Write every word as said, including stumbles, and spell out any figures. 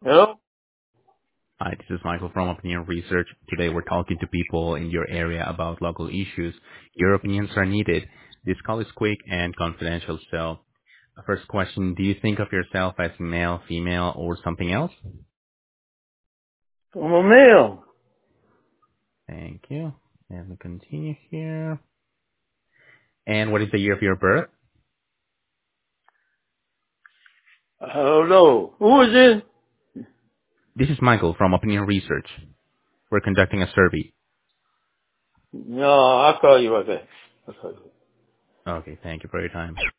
Hello? Hi, this is Michael from Opinion Research. Today we're talking to people in your area about local issues. Your opinions are needed. This call is quick and confidential. So, first question, do you think of yourself as male, female, or something else? I'm a male. Thank you. And we continue here. And what is the year of your birth? Hello. Who is this? This is Michael from Opinion Research. We're conducting a survey. No, I'll call you right back. I'll call you. Okay, thank you for your time.